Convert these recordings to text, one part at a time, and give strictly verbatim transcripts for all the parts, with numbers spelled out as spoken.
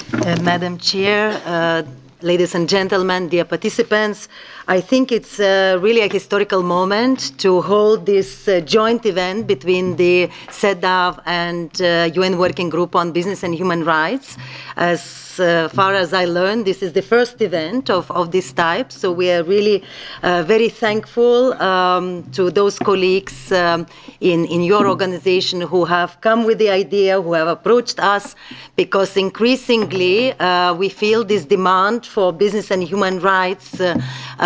Uh, Madam Chair, uh, ladies and gentlemen, dear participants, I think it's uh, really a historical moment to hold this uh, joint event between the CEDAW and uh, U N Working Group on Business and Human Rights. As uh, far as I learned, this is the first event of, of this type, so we are really uh, very thankful um, to those colleagues um, in, in your organization who have come with the idea, who have approached us, because increasingly uh, we feel this demand for business and human rights uh,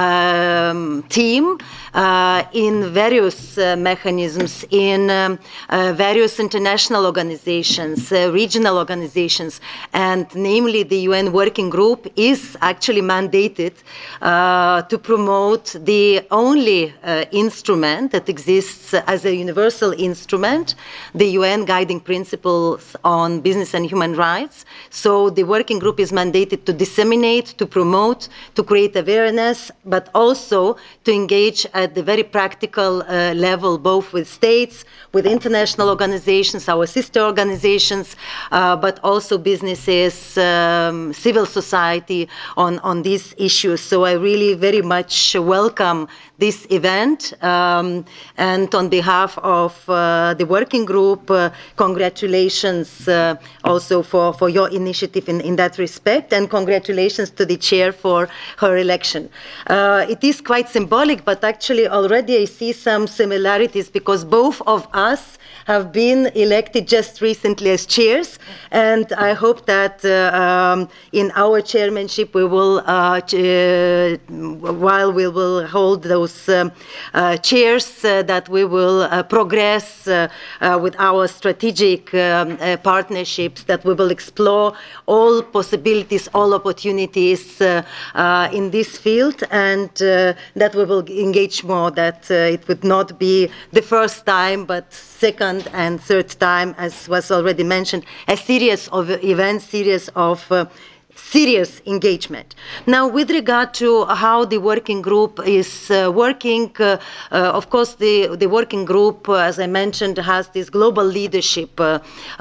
um, team uh, in various uh, mechanisms, in um, uh, various international organizations, uh, regional organizations, and namely the U N Working Group is actually mandated uh, to promote the only uh, instrument that exists as a universal instrument, the U N Guiding Principles on Business and Human Rights. So the working group is mandated to disseminate, to promote, to create awareness, but also to engage at the very practical uh, level, both with states, with international organizations, our sister organizations, uh, but also businesses, um, civil society on, on these issues. So I really very much welcome this event. Um, and on behalf of uh, the working group, uh, congratulations uh, also for, for your initiative in, in that respect, and congratulations to the chair for her election. Uh, it is quite symbolic, but actually already I see some similarities because both of us have been elected just recently as chairs, and I hope that uh, um, in our chairmanship we will, uh, uh, while we will hold those um, uh, chairs, uh, that we will uh, progress uh, uh, with our strategic um, uh, partnerships, that we will explore all possibilities, all opportunities uh, uh, in this field, and uh, that we will engage more, that uh, it would not be the first time, but second and third time, as was already mentioned, a series of events, series of uh, serious engagement. Now, with regard to how the working group is uh, working, uh, uh, of course, the, the working group, uh, as I mentioned, has this global leadership uh,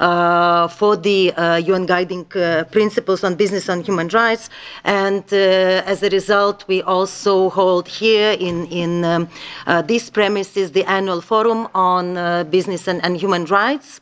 uh, for the uh, U N Guiding uh, Principles on Business and Human Rights, and uh, as a result, we also hold here in, in um, uh, these premises the annual forum on uh, business and, and human rights.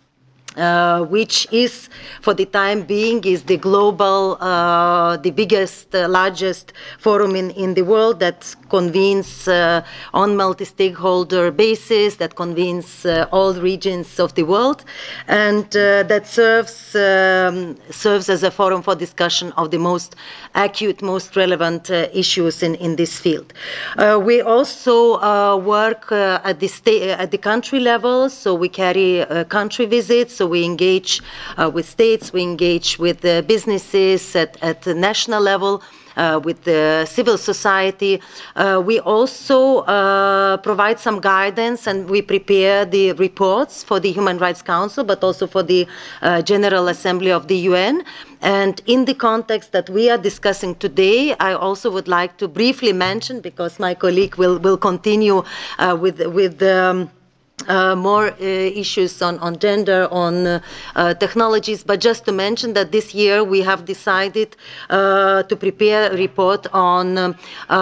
Uh, which is, for the time being, is the global, uh, the biggest, uh, largest forum in, in the world that convenes uh, on multi-stakeholder basis, that convenes uh, all regions of the world, and uh, that serves, um, serves as a forum for discussion of the most acute, most relevant uh, issues in, in this field. Uh, we also uh, work uh, at, the sta- at the country level, so we carry uh, country visits. So we engage uh, with states, we engage with uh, businesses at, at the national level, uh, with the civil society. Uh, we also uh, provide some guidance, and we prepare the reports for the Human Rights Council, but also for the uh, General Assembly of the U N. And in the context that we are discussing today, I also would like to briefly mention, because my colleague will, will continue uh, with, with um, Uh, more uh, issues on, on gender, on uh, uh, technologies, but just to mention that this year we have decided uh, to prepare a report on um,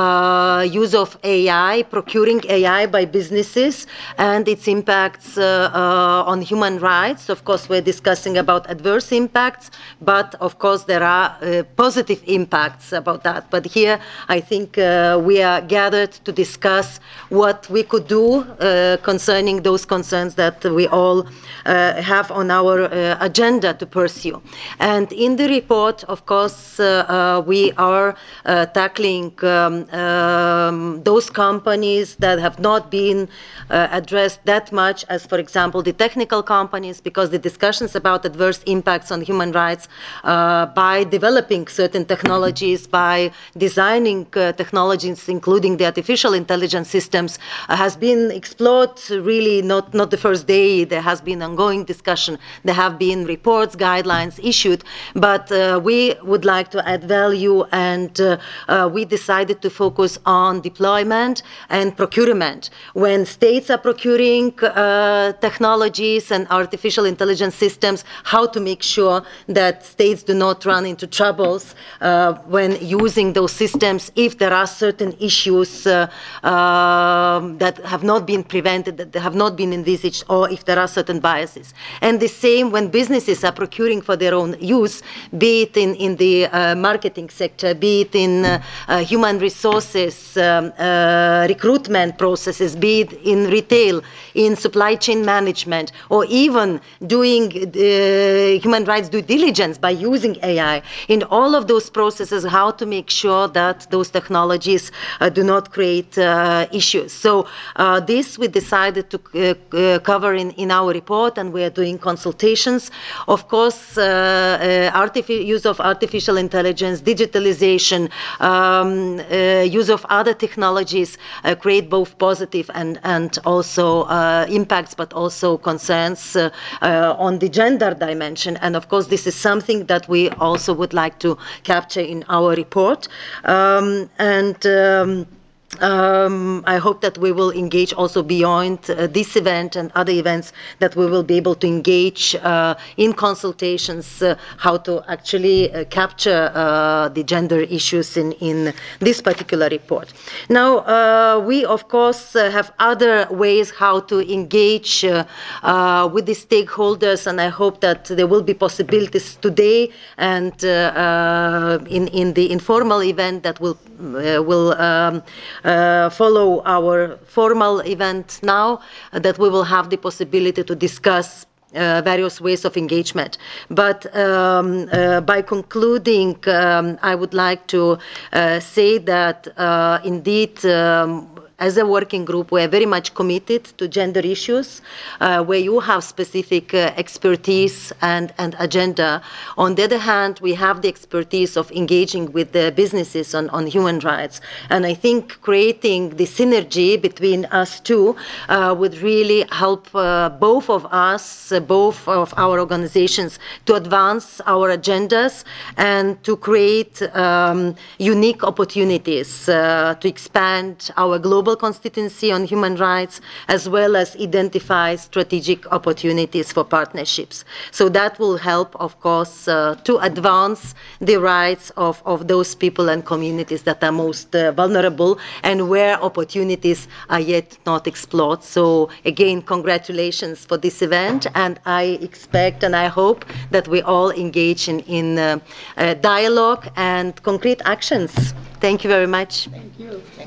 uh, use of A I, procuring A I by businesses, and its impacts uh, uh, on human rights. Of course, we're discussing about adverse impacts, but of course there are uh, positive impacts about that. But here I think uh, we are gathered to discuss what we could do uh, concerning those concerns that we all uh, have on our uh, agenda to pursue. And in the report, of course, uh, uh, we are uh, tackling um, um, those companies that have not been uh, addressed that much as, for example, the technical companies, because the discussions about adverse impacts on human rights uh, by developing certain technologies, by designing uh, technologies, including the artificial intelligence systems, uh, has been explored really already not, not the first day. There has been ongoing discussion. There have been reports, guidelines issued, but uh, we would like to add value, and uh, uh, we decided to focus on deployment and procurement. When states are procuring uh, technologies and artificial intelligence systems, how to make sure that states do not run into troubles uh, when using those systems if there are certain issues uh, uh, that have not been prevented, that have not been envisaged, or if there are certain biases. And the same when businesses are procuring for their own use, be it in, in the uh, marketing sector, be it in uh, uh, human resources, um, uh, recruitment processes, be it in retail, in supply chain management, or even doing uh, human rights due diligence by using A I. In all of those processes, how to make sure that those technologies uh, do not create uh, issues. So uh, this we decided to uh, uh, cover in, in our report, and we are doing consultations. Of course, uh, uh, use of artificial intelligence, digitalization, um, uh, use of other technologies uh, create both positive and, and also uh, impacts, but also concerns uh, uh, on the gender dimension. And of course, this is something that we also would like to capture in our report. Um, and um, Um, I hope that we will engage also beyond uh, this event and other events, that we will be able to engage uh, in consultations uh, how to actually uh, capture uh, the gender issues in, in this particular report. Now, uh, we of course uh, have other ways how to engage uh, uh, with the stakeholders, and I hope that there will be possibilities today and uh, uh, in, in the informal event that will, uh, will um, Uh, follow our formal event now, uh, that we will have the possibility to discuss uh, various ways of engagement. But um, uh, by concluding, um, I would like to uh, say that uh, indeed, um, as a working group, we are very much committed to gender issues, uh, where you have specific uh, expertise and, and agenda. On the other hand, we have the expertise of engaging with the businesses on, on human rights. And I think creating the synergy between us two uh, would really help uh, both of us, uh, both of our organizations, to advance our agendas and to create um, unique opportunities uh, to expand our global constituency on human rights, as well as identify strategic opportunities for partnerships. So that will help, of course, uh, to advance the rights of, of those people and communities that are most uh, vulnerable and where opportunities are yet not explored. So again, congratulations for this event, and I expect and I hope that we all engage in, in uh, uh, dialogue and concrete actions. Thank you very much. Thank you.